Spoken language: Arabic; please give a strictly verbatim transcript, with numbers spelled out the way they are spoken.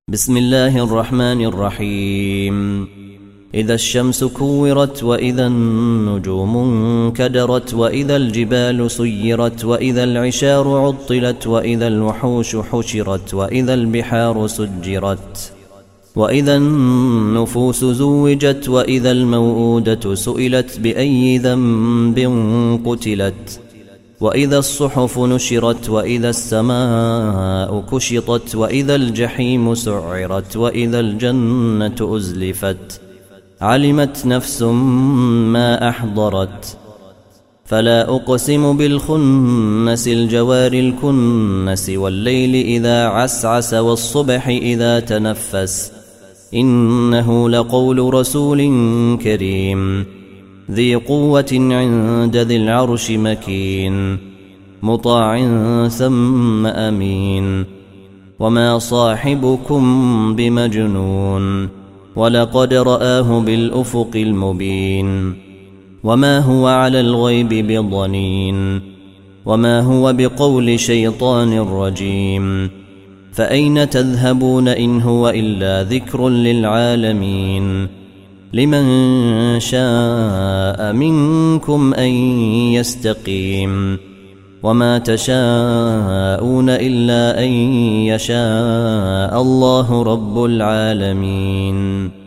بسم الله الرحمن الرحيم. إذا الشمس كورت وإذا النجوم انكدرت وإذا الجبال سيرت وإذا العشار عطلت وإذا الوحوش حشرت وإذا البحار سجرت وإذا النفوس زوجت وإذا الموءودة سئلت بأي ذنب قتلت وإذا الصحف نشرت وإذا السماء كشطت وإذا الجحيم سعرت وإذا الجنة أزلفت علمت نفس ما أحضرت. فلا أقسم بالخنس الجوار الكنس والليل إذا عسعس والصبح إذا تنفس إنه لقول رسول كريم ذي قوة عند ذي العرش مكين مطاع ثم أمين. وما صاحبكم بمجنون ولقد رآه بالأفق المبين. وما هو على الغيب بضنين وما هو بقول شيطان رجيم. فأين تذهبون إن هو إلا ذكر للعالمين. لمن شاء منكم أن يستقيم. وما تشاءون إلا أن يشاء الله رب العالمين.